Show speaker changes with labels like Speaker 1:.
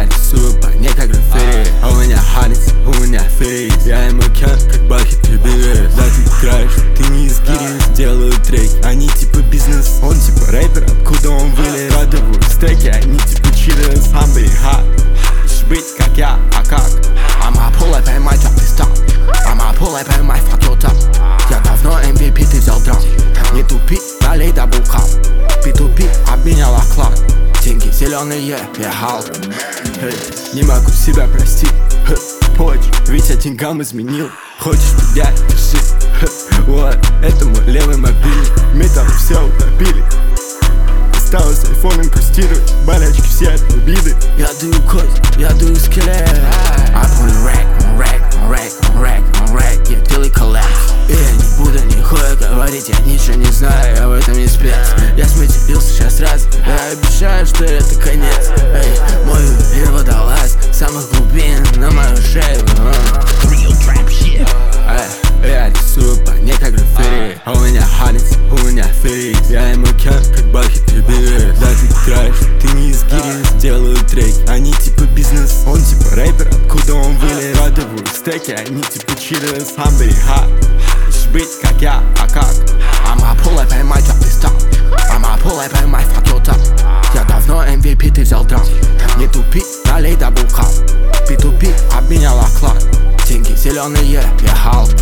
Speaker 1: Я рисую по ней как граффити. А у меня Харрис, у меня фейс. Я ему кент, как Бахет и Бивер. Да ты играешь, ты не из гири. Делаю трек, они типа бизнес. Он типа рэпер, откуда он вылез. Радовую стеки, они типа читерс. Humble hot, быть как я, а как? I'ma pull up and my drop is down. I'ma pull up and my fuck your top. Я давно MVP, ты взял драм. Не тупи, налей даблкап. P2P обменял оклад. Деньги зеленые, я Халк. Не могу себя простить. Почь, ведь я деньгам изменил. Хочешь меня, держи. Вот, это мой левый мобильный. Металл все утопили. Осталось айфон инкрустировать. Болячки все от обиды. Я даю кость, я даю скелет. I put it rack, on rack, on rack, on rack, on rack. Я делаю коллапс. И я не буду нихуя говорить, я ничего не знаю, я в этом не спец. Я сматерился сейчас раз, я обещаю, что это конец. Эй, мой ювелир водолаз, самых глубин на мою шею. Я рисую по ней как граффити. А у меня Харрис, у меня фейс. Я ему кент, как Бахет и Бивер. Да ты играешь, ты не из гири. Делаю трек, они типа бизнес. Он типа рэпер, откуда он вылез. Радовую стеки, они типа читерс. Humble hot, быть как я, а как? I'ma pull up and my drop is down. I'ma pull up and my fuck your top. Я давно MVP, ты взял драм. Не тупи, налей даблкап. P2P обменял оклад. Деньги зеленые, я Халк.